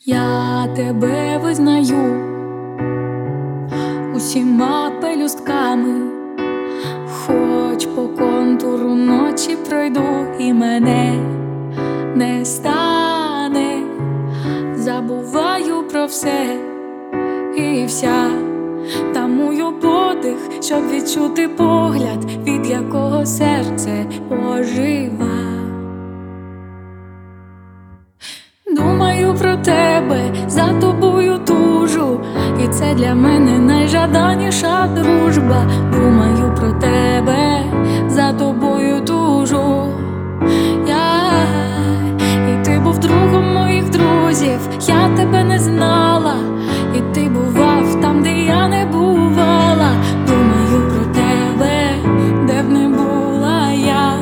Я тебе визнаю усіма пелюстками, хоч по контуру ночі пройду, і мене не стане. Забуваю про все і вся тамую подих, щоб відчути погляд, від якого серце ожива. Думаю про тебе, за тобою тужу, і це для мене найжаданіша дружба. Думаю про тебе, за тобою тужу я. І ти був другом моїх друзів, я тебе не знала, і ти бував там, де я не бувала. Думаю про тебе, де б не була я.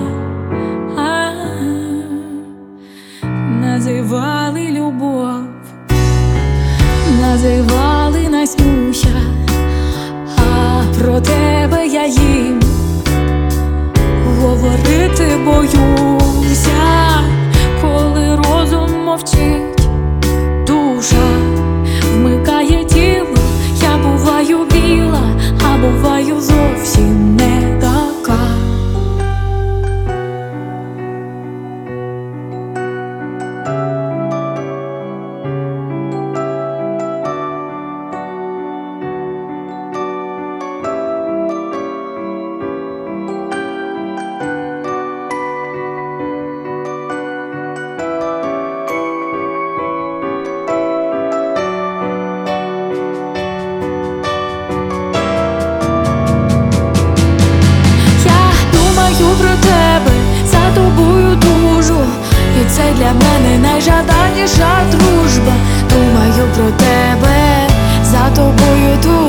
Називали любов, називали Настюся, а про тебе я їм говорити боюся. Коли розум мовчить, душа вмикає тіло. Я буваю біла, а буваю зовсім не така. Про тебе, за тобою тужу, і це для мене найжаданіша дружба. Думаю про тебе, за тобою тужу.